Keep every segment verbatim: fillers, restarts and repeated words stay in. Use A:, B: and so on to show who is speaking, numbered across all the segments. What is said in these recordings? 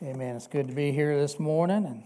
A: Amen. It's good to be here this morning and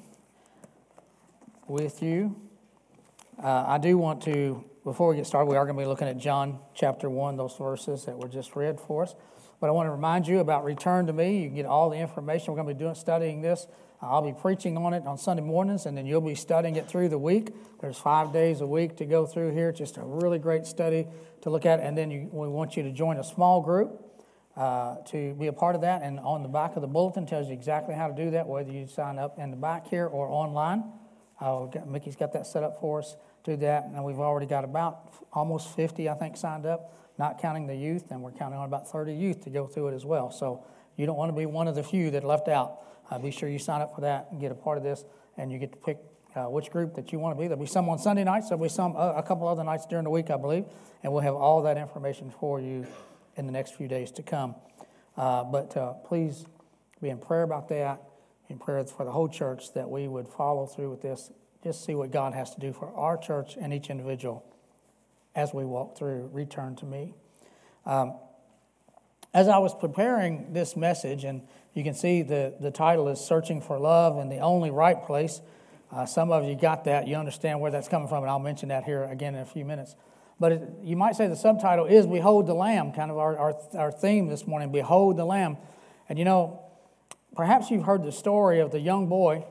A: with you. Uh, I do want to, before we get started, we are going to be looking at John chapter one, those verses that were just read for us. But I want to remind you about Return to Me. You can get all the information. We're going to be doing studying this. I'll be preaching on it on Sunday mornings, and then you'll be studying it through the week. There's five days a week to go through here. Just a really great study to look at. And then you, we want you to join a small group. Uh, to be a part of that, and on the back of the bulletin tells you exactly how to do that, whether you sign up in the back here or online. Uh, got, Mickey's got that set up for us to do that, and we've already got about almost fifty, I think, signed up, not counting the youth, and we're counting on about thirty youth to go through it as well. So you don't want to be one of the few that left out. Uh, be sure you sign up for that and get a part of this, and you get to pick uh, which group that you want to be. There'll be some on Sunday nights, there'll be some uh, a couple other nights during the week, I believe, and we'll have all that information for you in the next few days to come. Uh, but uh, please be in prayer about that, in prayer for the whole church, that we would follow through with this, just see what God has to do for our church and each individual as we walk through Return to Me. Um, as I was preparing this message, and you can see the, the title is Searching for Love in the Only Right Place. Uh, some of you got that. You understand where that's coming from, and I'll mention that here again in a few minutes. But it, you might say the subtitle is Behold the Lamb, kind of our, our, our theme this morning, Behold the Lamb. And you know, perhaps you've heard the story of the young boy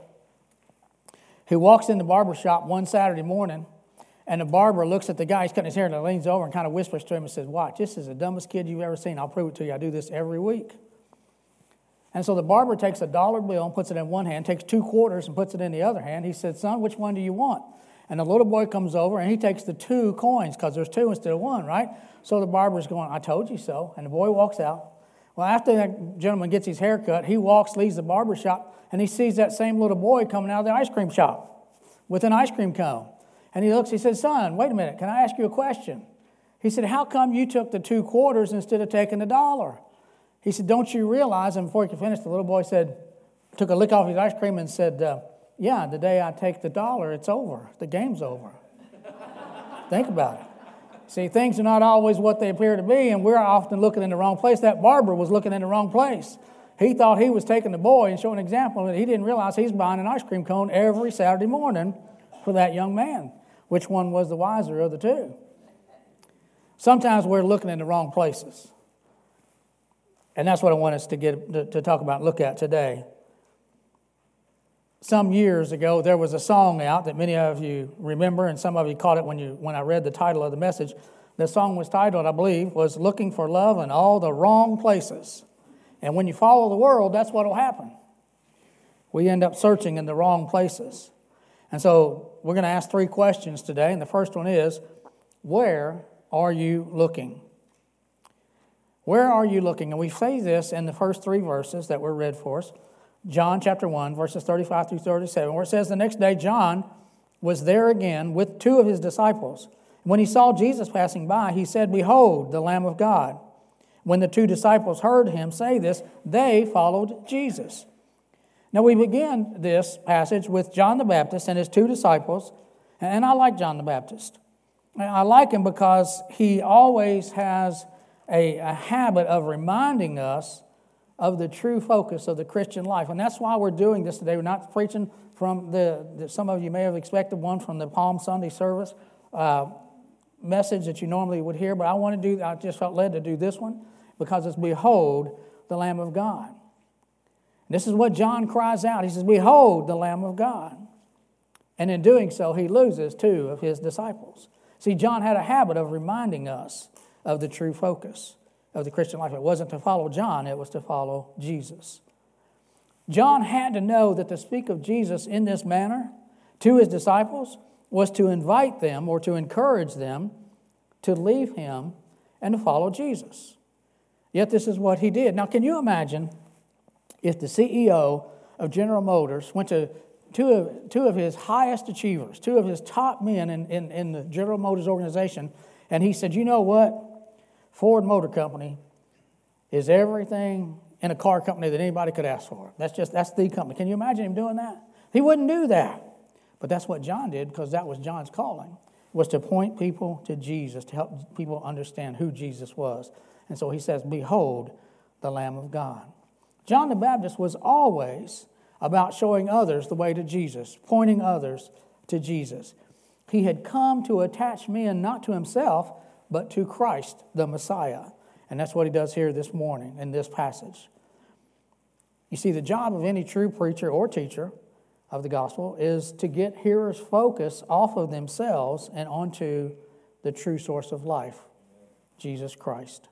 A: who walks in the barber shop one Saturday morning, and the barber looks at the guy, he's cutting his hair, and leans over and kind of whispers to him and says, "Watch, this is the dumbest kid you've ever seen. I'll prove it to you. I do this every week." And so the barber takes a dollar bill and puts it in one hand, takes two quarters and puts it in the other hand. He said, "Son, which one do you want?" And the little boy comes over, and he takes the two coins, because there's two instead of one, right? So the barber's going, "I told you so." And the boy walks out. Well, after that gentleman gets his hair cut, he walks, leaves the barber shop, and he sees that same little boy coming out of the ice cream shop with an ice cream cone. And he looks, he says, "Son, wait a minute, can I ask you a question?" He said, "How come you took the two quarters instead of taking the dollar?" He said, "Don't you realize?" And before he could finish, the little boy said, took a lick off his ice cream and said, uh, "Yeah, the day I take the dollar, it's over. The game's over." Think about it. See, things are not always what they appear to be, and we're often looking in the wrong place. That barber was looking in the wrong place. He thought he was taking the boy and showing an example, and he didn't realize he's buying an ice cream cone every Saturday morning for that young man. Which one was the wiser of the two? Sometimes we're looking in the wrong places. And that's what I want us to get to, to talk about and look at today. Some years ago, there was a song out that many of you remember, and some of you caught it when you when I read the title of the message. The song was titled, I believe, was Looking for Love in All the Wrong Places. And when you follow the world, that's what will happen. We end up searching in the wrong places. And so we're going to ask three questions today, and the first one is, where are you looking? Where are you looking? And we say this in the first three verses that were read for us. John chapter one, verses thirty-five through thirty-seven, where it says, "The next day John was there again with two of his disciples. When he saw Jesus passing by, he said, 'Behold, the Lamb of God.' When the two disciples heard him say this, they followed Jesus." Now we begin this passage with John the Baptist and his two disciples, and I like John the Baptist. I like him because he always has a, a habit of reminding us of the true focus of the Christian life. And that's why we're doing this today. We're not preaching from the, the some of you may have expected one from the Palm Sunday service uh, message that you normally would hear, but I want to do, I just felt led to do this one because it's Behold the Lamb of God. And this is what John cries out. He says, "Behold the Lamb of God." And in doing so, he loses two of his disciples. See, John had a habit of reminding us of the true focus of the Christian life. It wasn't to follow John, it was to follow Jesus. John had to know that to speak of Jesus in this manner to his disciples was to invite them or to encourage them to leave him and to follow Jesus. Yet this is what he did. Now, can you imagine if the C E O of General Motors went to two of, two of his highest achievers, two of his top men in, in, in the General Motors organization, and he said, "You know what? Ford Motor Company is everything in a car company that anybody could ask for. That's just, that's the company." Can you imagine him doing that? He wouldn't do that. But that's what John did, because that was John's calling, was to point people to Jesus, to help people understand who Jesus was. And so he says, "Behold the Lamb of God." John the Baptist was always about showing others the way to Jesus, pointing others to Jesus. He had come to attach men not to himself, but to Christ, the Messiah. And that's what he does here this morning in this passage. You see, the job of any true preacher or teacher of the gospel is to get hearers' focus off of themselves and onto the true source of life, Jesus Christ.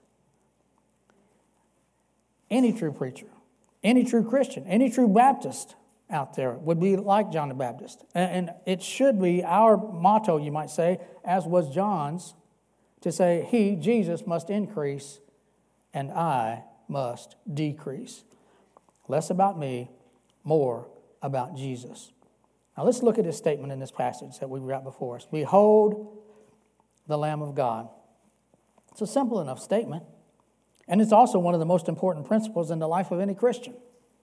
A: Any true preacher, any true Christian, any true Baptist out there would be like John the Baptist. And it should be our motto, you might say, as was John's, to say, he, Jesus, must increase and I must decrease. Less about me, more about Jesus. Now let's look at this statement in this passage that we've got before us. Behold the Lamb of God. It's a simple enough statement. And it's also one of the most important principles in the life of any Christian.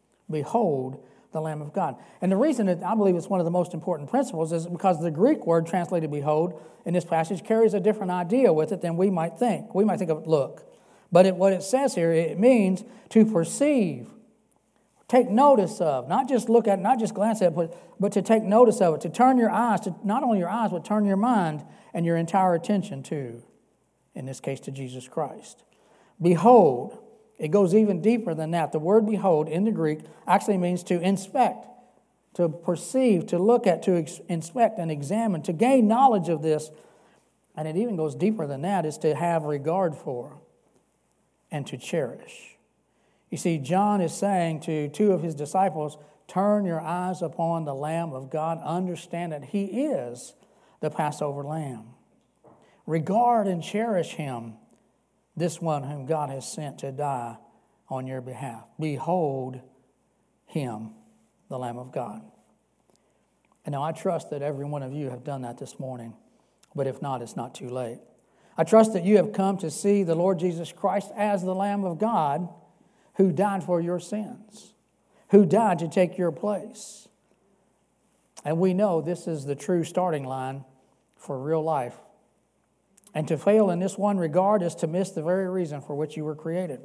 A: Behold the Lamb of God. And the reason that I believe it's one of the most important principles is because the Greek word translated behold in this passage carries a different idea with it than we might think. We might think of look. But it, what it says here, it means to perceive, take notice of, not just look at, not just glance at, but, but to take notice of it, to turn your eyes, to not only your eyes, but turn your mind and your entire attention to, in this case, to Jesus Christ. Behold, it goes even deeper than that. The word behold in the Greek actually means to inspect, to perceive, to look at, to ex- inspect and examine, to gain knowledge of this. And it even goes deeper than that, is to have regard for and to cherish. You see, John is saying to two of his disciples, turn your eyes upon the Lamb of God. Understand that he is the Passover Lamb. Regard and cherish him, this one whom God has sent to die on your behalf. Behold him, the Lamb of God. And now I trust that every one of you have done that this morning. But if not, it's not too late. I trust that you have come to see the Lord Jesus Christ as the Lamb of God who died for your sins, who died to take your place. And we know this is the true starting line for real life. And to fail in this one regard is to miss the very reason for which you were created.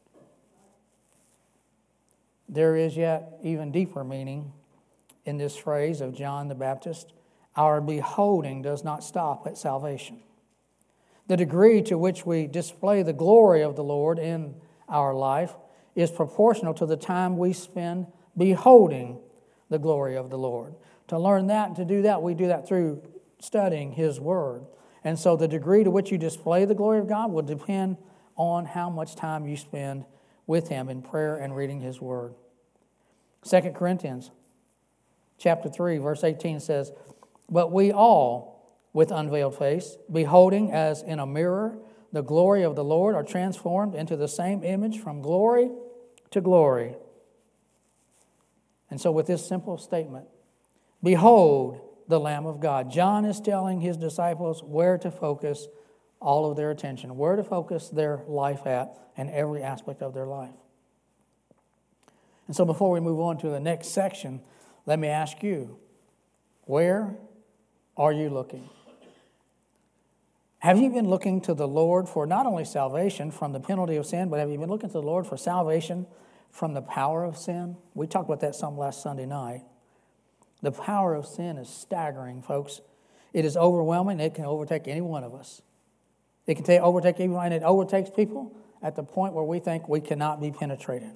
A: There is yet even deeper meaning in this phrase of John the Baptist. Our beholding does not stop at salvation. The degree to which we display the glory of the Lord in our life is proportional to the time we spend beholding the glory of the Lord. To learn that and to do that, we do that through studying His Word. And so the degree to which you display the glory of God will depend on how much time you spend with Him in prayer and reading His Word. Second Corinthians chapter three, verse eighteen says, but we all, with unveiled face, beholding as in a mirror the glory of the Lord, are transformed into the same image from glory to glory. And so with this simple statement, behold the Lamb of God, John is telling his disciples where to focus all of their attention, where to focus their life at, and every aspect of their life. And so before we move on to the next section, let me ask you, where are you looking? Have you been looking to the Lord for not only salvation from the penalty of sin, but have you been looking to the Lord for salvation from the power of sin? We talked about that some last Sunday night. The power of sin is staggering, folks. It is overwhelming. It can overtake any one of us. It can take, overtake everyone, and it overtakes people at the point where we think we cannot be penetrated.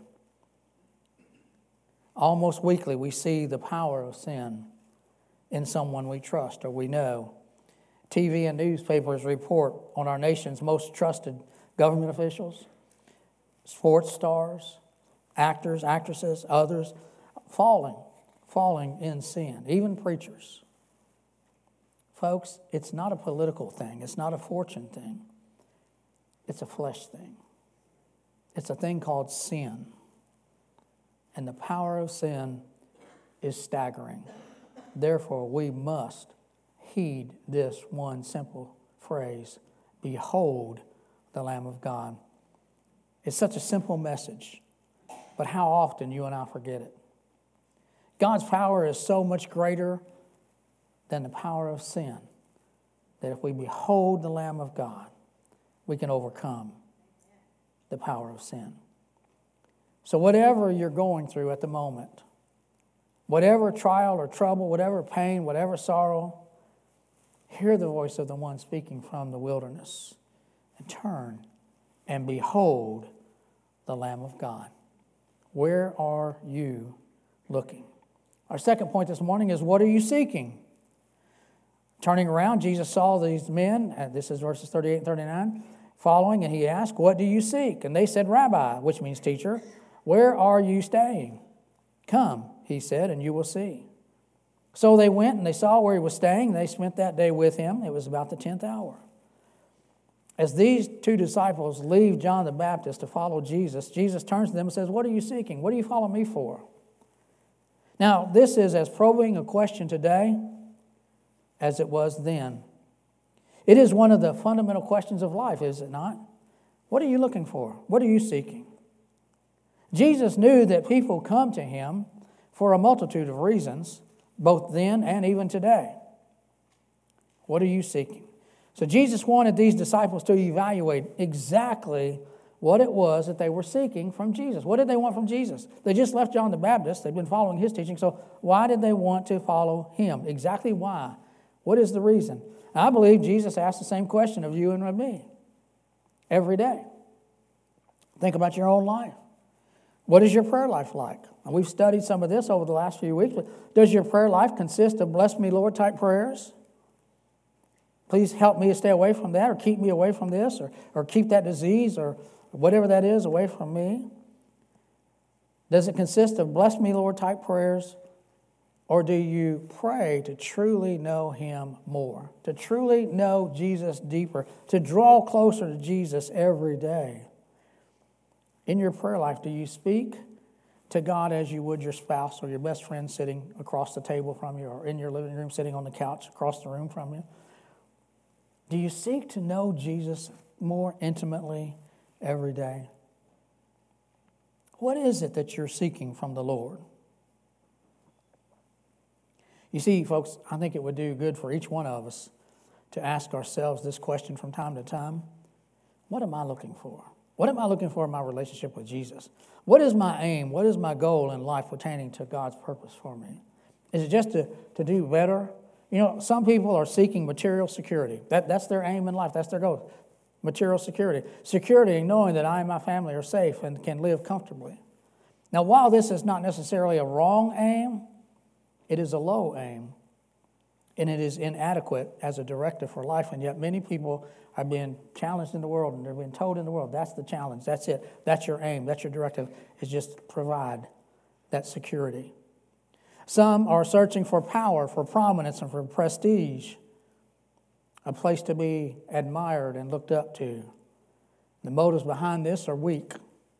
A: Almost weekly, we see the power of sin in someone we trust or we know. T V and newspapers report on our nation's most trusted government officials, sports stars, actors, actresses, others, falling, falling in sin, even preachers. Folks, it's not a political thing. It's not a fortune thing. It's a flesh thing. It's a thing called sin. And the power of sin is staggering. Therefore, we must heed this one simple phrase, behold the Lamb of God. It's such a simple message, but how often you and I forget it. God's power is so much greater than the power of sin that if we behold the Lamb of God, we can overcome the power of sin. So whatever you're going through at the moment, whatever trial or trouble, whatever pain, whatever sorrow, hear the voice of the one speaking from the wilderness and turn and behold the Lamb of God. Where are you looking? Our second point this morning is, what are you seeking? Turning around, Jesus saw these men, and this is verses thirty-eight and thirty-nine, following, and he asked, what do you seek? And they said, Rabbi, which means teacher, where are you staying? Come, he said, and you will see. So they went and they saw where he was staying. They spent that day with him. It was about the tenth hour. As these two disciples leave John the Baptist to follow Jesus, Jesus turns to them and says, what are you seeking? What do you follow me for? Now, this is as probing a question today as it was then. It is one of the fundamental questions of life, is it not? What are you looking for? What are you seeking? Jesus knew that people come to him for a multitude of reasons, both then and even today. What are you seeking? So Jesus wanted these disciples to evaluate exactly what it was that they were seeking from Jesus. What did they want from Jesus? They just left John the Baptist. They've been following his teaching. So why did they want to follow him? Exactly why? What is the reason? I believe Jesus asked the same question of you and of me every day. Think about your own life. What is your prayer life like? And we've studied some of this over the last few weeks. But does your prayer life consist of bless me, Lord type prayers? Please help me to stay away from that, or keep me away from this, or, or keep that disease, or whatever that is away from me. Does it consist of bless me, Lord type prayers? Or do you pray to truly know him more, to truly know Jesus deeper, to draw closer to Jesus every day? In your prayer life, do you speak to God as you would your spouse or your best friend sitting across the table from you, or in your living room sitting on the couch across the room from you? Do you seek to know Jesus more intimately every day? What is it that you're seeking from the Lord? You see, folks, I think it would do good for each one of us to ask ourselves this question from time to time. What am I looking for? What am I looking for in my relationship with Jesus? What is my aim? What is my goal in life pertaining to God's purpose for me? Is it just to, to do better? You know, some people are seeking material security. That, that's their aim in life. That's their goal. Material security. Security in knowing that I and my family are safe and can live comfortably. Now, while this is not necessarily a wrong aim, it is a low aim. And it is inadequate as a directive for life. And yet many people are being challenged in the world, and they're being told in the world, that's the challenge. That's it. That's your aim. That's your directive, is just provide that security. Some are searching for power, for prominence, and for prestige, a place to be admired and looked up to. The motives behind this are weak,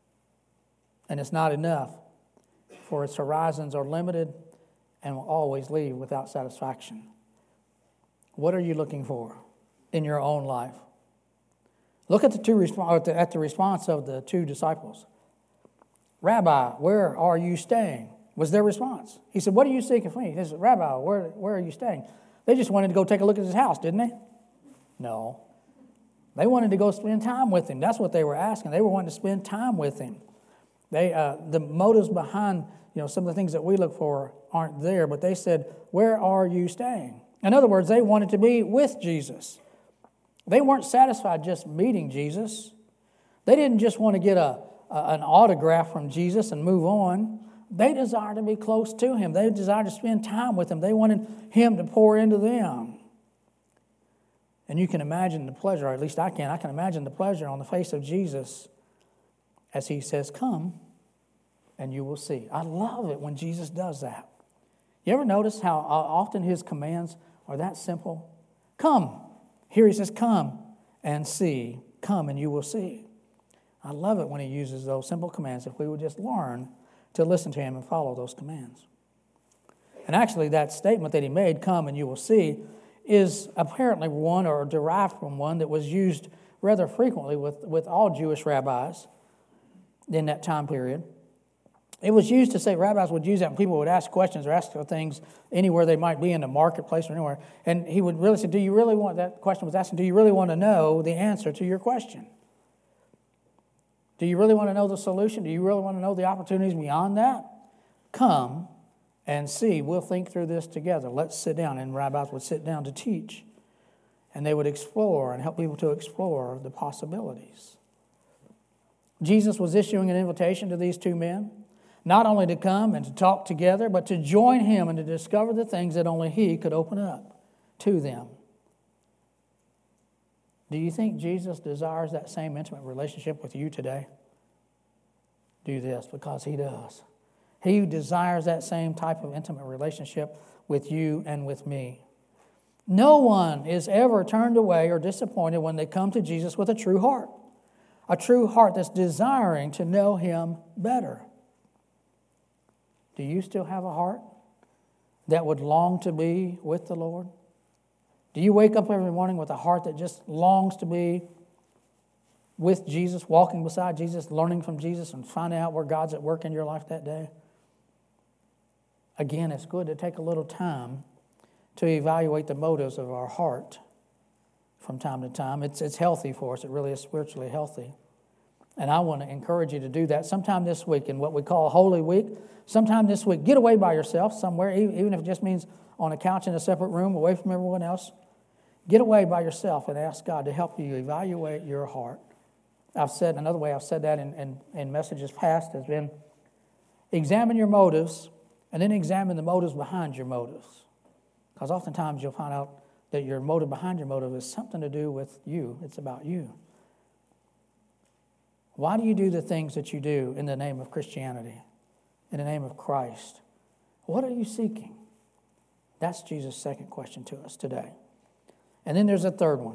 A: and it's not enough, for its horizons are limited and will always leave without satisfaction. What are you looking for in your own life? Look at the two resp- at the response of the two disciples. Rabbi, where are you staying? Was their response. He said, what are you seeking from me? He said, Rabbi, where, where are you staying? They just wanted to go take a look at his house, didn't they? No. They wanted to go spend time with him. That's what they were asking. They were wanting to spend time with him. They, uh, the motives behind, you know, some of the things that we look for aren't there, but they said, where are you staying? In other words, they wanted to be with Jesus. They weren't satisfied just meeting Jesus. They didn't just want to get a, a an autograph from Jesus and move on. They desired to be close to him. They desired to spend time with him. They wanted him to pour into them. And you can imagine the pleasure, or at least I can, I can imagine the pleasure on the face of Jesus as he says, come and you will see. I love it when Jesus does that. You ever notice how often his commands are that simple? Come. Here he says, come and see. Come and you will see. I love it when he uses those simple commands, if we would just learn to listen to him and follow those commands. And actually, that statement that he made, come and you will see, is apparently one, or derived from one, that was used rather frequently with, with all Jewish rabbis in that time period. It was used to say, rabbis would use that when people would ask questions or ask things anywhere they might be in the marketplace or anywhere. And he would really say, do you really want, that question was asking, do you really want to know the answer to your question? Do you really want to know the solution? Do you really want to know the opportunities beyond that? Come and see. We'll think through this together. Let's sit down. And rabbis would sit down to teach. And they would explore and help people to explore the possibilities. Jesus was issuing an invitation to these two men, not only to come and to talk together, but to join him and to discover the things that only he could open up to them. Do you think Jesus desires that same intimate relationship with you today? Do this, because he does. He desires that same type of intimate relationship with you and with me. No one is ever turned away or disappointed when they come to Jesus with a true heart. A true heart that's desiring to know him better. Do you still have a heart that would long to be with the Lord? Do you wake up every morning with a heart that just longs to be with Jesus, walking beside Jesus, learning from Jesus, and finding out where God's at work in your life that day? Again, it's good to take a little time to evaluate the motives of our heart from time to time. It's, it's healthy for us. It really is spiritually healthy. And I want to encourage you to do that sometime this week in what we call Holy Week. Sometime this week, get away by yourself somewhere, even if it just means on a couch in a separate room away from everyone else. Get away by yourself and ask God to help you evaluate your heart. I've said, another way I've said that in, in, in messages past has been, examine your motives and then examine the motives behind your motives. Because oftentimes you'll find out that your motive behind your motive is something to do with you. It's about you. Why do you do the things that you do in the name of Christianity, in the name of Christ? What are you seeking? That's Jesus' second question to us today. And then there's a third one.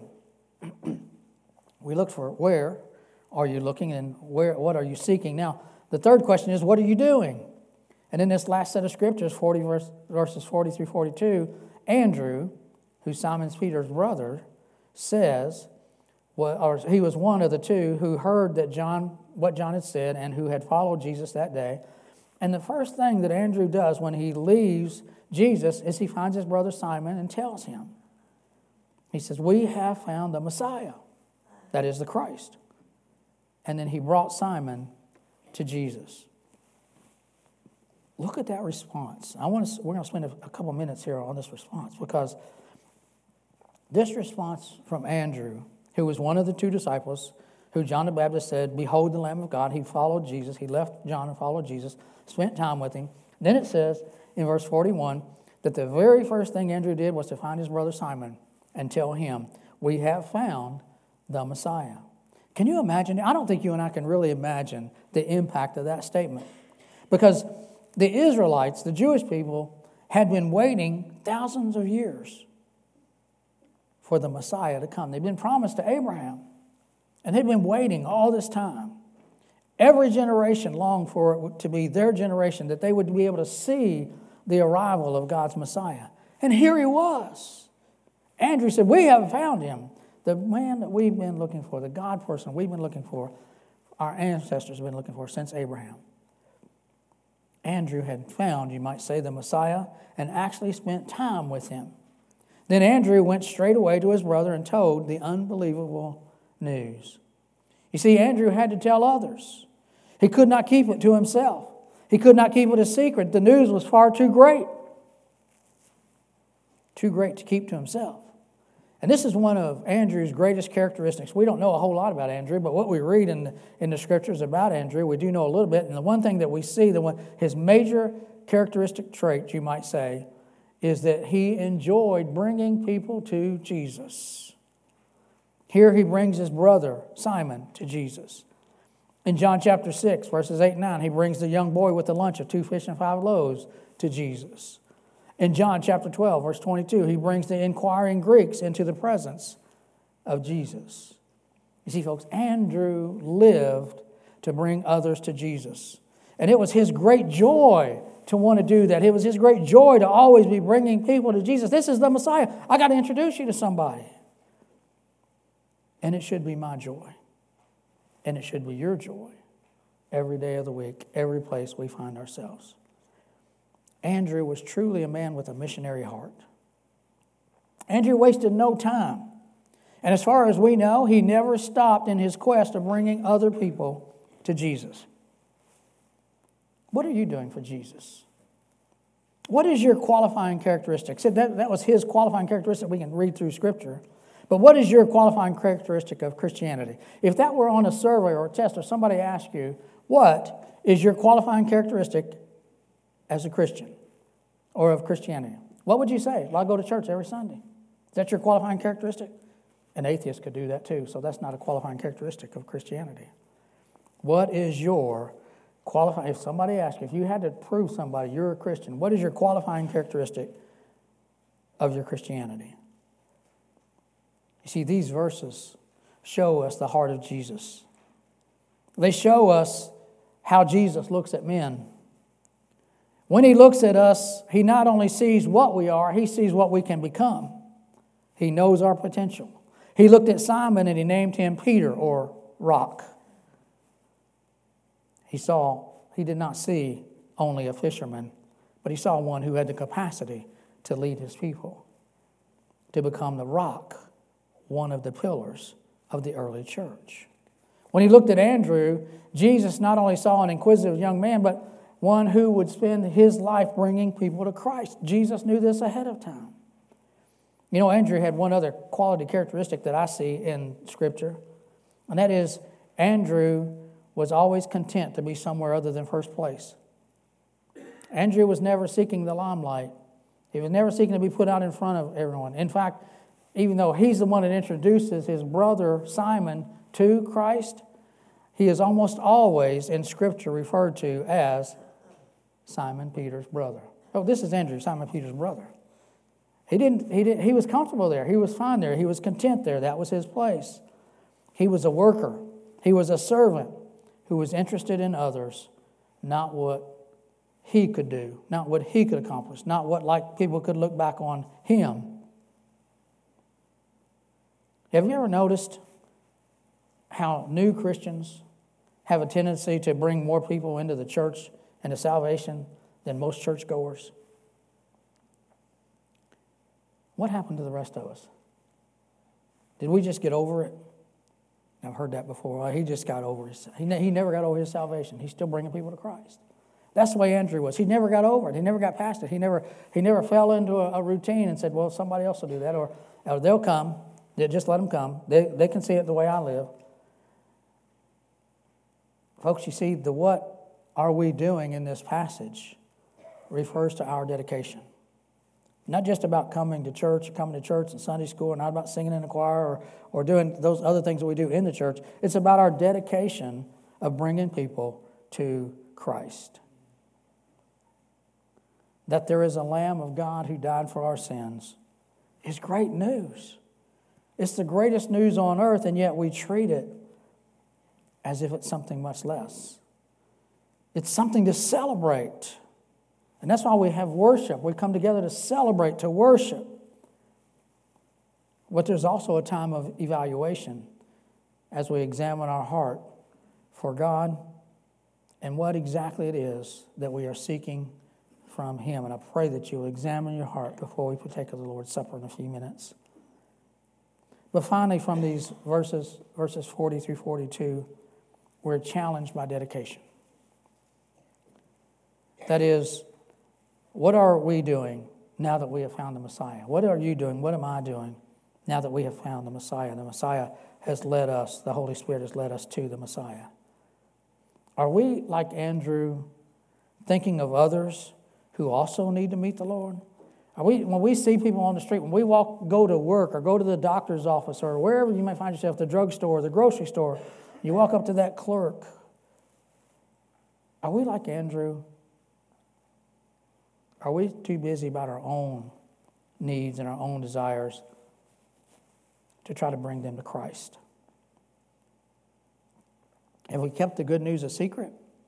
A: We look for where are you looking and where? What are you seeking? Now, the third question is, what are you doing? And in this last set of scriptures, forty verse, verses forty through forty-two, Andrew, who's Simon Peter's brother, says, well, or he was one of the two who heard that John, what John had said and who had followed Jesus that day. And the first thing that Andrew does when he leaves Jesus is he finds his brother Simon and tells him. He says, we have found the Messiah, that is the Christ. And then he brought Simon to Jesus. Look at that response. I want to, we're going to spend a, a couple minutes here on this response because this response from Andrew, who was one of the two disciples, who John the Baptist said, behold the Lamb of God. He followed Jesus. He left John and followed Jesus, spent time with him. Then it says in verse forty-one that the very first thing Andrew did was to find his brother Simon and tell him, we have found the Messiah. Can you imagine? I don't think you and I can really imagine the impact of that statement. Because the Israelites, the Jewish people, had been waiting thousands of years for the Messiah to come. They'd been promised to Abraham, and they'd been waiting all this time. Every generation longed for it to be their generation, that they would be able to see the arrival of God's Messiah. And here he was. Andrew said, we have found him. The man that we've been looking for, the God person we've been looking for, our ancestors have been looking for since Abraham. Andrew had found, you might say, the Messiah and actually spent time with him. Then Andrew went straight away to his brother and told the unbelievable news. You see, Andrew had to tell others. He could not keep it to himself. He could not keep it a secret. The news was far too great. Too great to keep to himself. And this is one of Andrew's greatest characteristics. We don't know a whole lot about Andrew, but what we read in the, in the scriptures about Andrew, we do know a little bit. And the one thing that we see, the one, his major characteristic trait, you might say, is that he enjoyed bringing people to Jesus. Here he brings his brother, Simon, to Jesus. In John chapter six, verses eight and nine, he brings the young boy with the lunch of two fish and five loaves to Jesus. In John chapter twelve, verse twenty-two, he brings the inquiring Greeks into the presence of Jesus. You see, folks, Andrew lived to bring others to Jesus. And it was his great joy to want to do that. It was his great joy to always be bringing people to Jesus. This is the Messiah. I got to introduce you to somebody. And it should be my joy. And it should be your joy every day of the week, every place we find ourselves. Andrew was truly a man with a missionary heart. Andrew wasted no time. And as far as we know, he never stopped in his quest of bringing other people to Jesus? What are you doing for Jesus? What is your qualifying characteristic? So that, that was his qualifying characteristic. We can read through Scripture. But what is your qualifying characteristic of Christianity? If that were on a survey or a test or somebody asked you, what is your qualifying characteristic as a Christian or of Christianity? What would you say? Well, I go to church every Sunday. Is that your qualifying characteristic? An atheist could do that too, so that's not a qualifying characteristic of Christianity. What is your qualifying, if somebody asked you, if you had to prove somebody you're a Christian, what is your qualifying characteristic of your Christianity? You see, these verses show us the heart of Jesus. They show us how Jesus looks at men. When he looks at us, he not only sees what we are, he sees what we can become. He knows our potential. He looked at Simon and he named him Peter, or Rock. He saw, he did not see only a fisherman, but he saw one who had the capacity to lead his people, to become the rock, one of the pillars of the early church. When he looked at Andrew, Jesus not only saw an inquisitive young man, but one who would spend his life bringing people to Christ. Jesus knew this ahead of time. You know, Andrew had one other quality characteristic that I see in Scripture, and that is Andrew was always content to be somewhere other than first place. Andrew was never seeking the limelight. He was never seeking to be put out in front of everyone. In fact, even though he's the one that introduces his brother Simon to Christ, he is almost always in Scripture referred to as Simon Peter's brother. Oh, this is Andrew, Simon Peter's brother. He didn't. He didn't. He was comfortable there. He was fine there. He was content there. That was his place. He was a worker. He was a servant who was interested in others, not what he could do, not what he could accomplish, not what like people could look back on him. Have you ever noticed how new Christians have a tendency to bring more people into the church and to salvation than most churchgoers? What happened to the rest of us? Did we just get over it? I've heard that before. Well, he just got over his, he, ne- he never got over his salvation. He's still bringing people to Christ. That's the way Andrew was. He never got over it. He never got past it. He never, he never fell into a, a routine and said, well, somebody else will do that. Or, or they'll come. They just let them come. They, they can see it the way I live. Folks, you see, the what are we doing in this passage refers to our dedication. Not just about coming to church, coming to church and Sunday school, not about singing in the choir or, or doing those other things that we do in the church. It's about our dedication of bringing people to Christ. That there is a Lamb of God who died for our sins is great news. It's the greatest news on earth, and yet we treat it as if it's something much less. It's something to celebrate. And that's why we have worship. We come together to celebrate, to worship. But there's also a time of evaluation as we examine our heart for God and what exactly it is that we are seeking from Him. And I pray that you'll examine your heart before we partake of the Lord's Supper in a few minutes. But finally, from these verses, verses forty through forty-two, we're challenged by dedication. That is, what are we doing now that we have found the Messiah? What are you doing? What am I doing now that we have found the Messiah? The Messiah has led us, the Holy Spirit has led us to the Messiah. Are we, like Andrew, thinking of others who also need to meet the Lord? Are we, when we see people on the street, when we walk, go to work or go to the doctor's office or wherever you may find yourself, the drugstore, the grocery store, you walk up to that clerk, are we like Andrew? Are we too busy about our own needs and our own desires to try to bring them to Christ? Have we kept the good news a secret?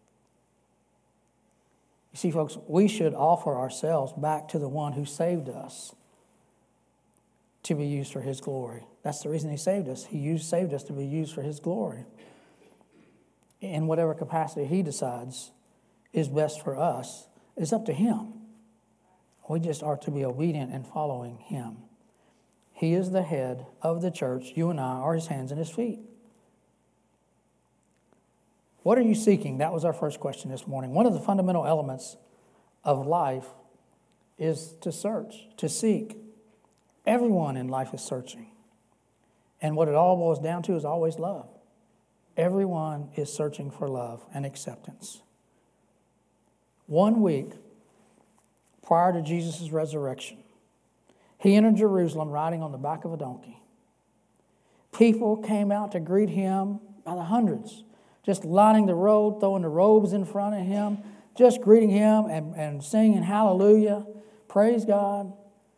A: You see, folks, we should offer ourselves back to the one who saved us to be used for His glory. That's the reason He saved us. He used, saved us to be used for His glory. In whatever capacity He decides is best for us, it's up to Him. We just are to be obedient and following Him. He is the head of the church. You and I are His hands and His feet. What are you seeking? That was our first question this morning. One of the fundamental elements of life is to search, to seek. Everyone in life is searching. And what it all boils down to is always love. Everyone is searching for love and acceptance. One week prior to Jesus' resurrection, he entered Jerusalem riding on the back of a donkey. People came out to greet him by the hundreds, just lining the road, throwing the robes in front of him, just greeting him and, and singing hallelujah, praise God.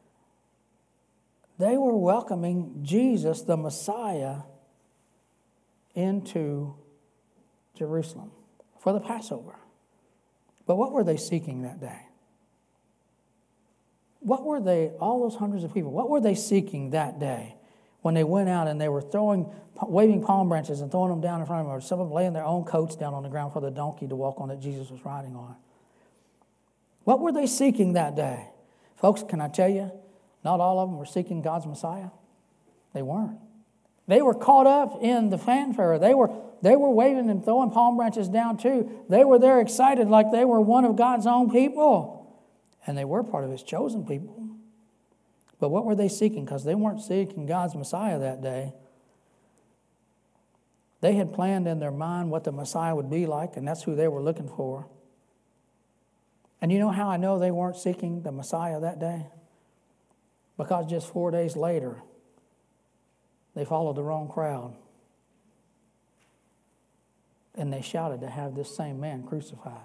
A: They were welcoming Jesus, the Messiah, into Jerusalem for the Passover. But what were they seeking that day? What were they, all those hundreds of people, what were they seeking that day when they went out and they were throwing, waving palm branches and throwing them down in front of them, or some of them laying their own coats down on the ground for the donkey to walk on that Jesus was riding on? What were they seeking that day? Folks, can I tell you, not all of them were seeking God's Messiah. They weren't. They were caught up in the fanfare. They were, they were waving and throwing palm branches down too. They were there excited like they were one of God's own people. And they were part of His chosen people. But what were they seeking? Because they weren't seeking God's Messiah that day. They had planned in their mind what the Messiah would be like, and that's who they were looking for. And you know how I know they weren't seeking the Messiah that day? Because just four days later, they followed the wrong crowd. And they shouted to have this same man crucified.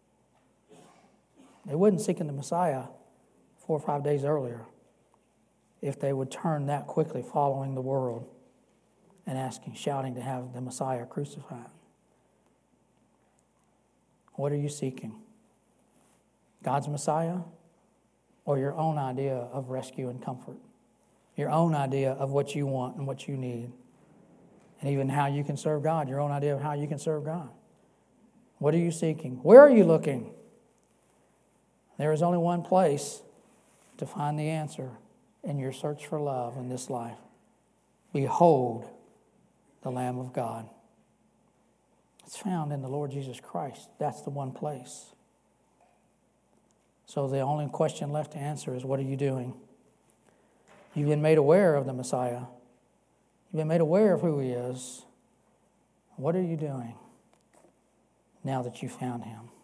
A: They wouldn't seeking the Messiah four or five days earlier if they would turn that quickly following the world and asking, shouting to have the Messiah crucified. What are you seeking? God's Messiah or your own idea of rescue and comfort? Your own idea of what you want and what you need. And even how you can serve God, your own idea of how you can serve God. What are you seeking? Where are you looking? There is only one place to find the answer in your search for love in this life. Behold the Lamb of God. It's found in the Lord Jesus Christ. That's the one place. So the only question left to answer is, what are you doing? You've been made aware of the Messiah. You've been made aware of who He is. What are you doing now that you found Him?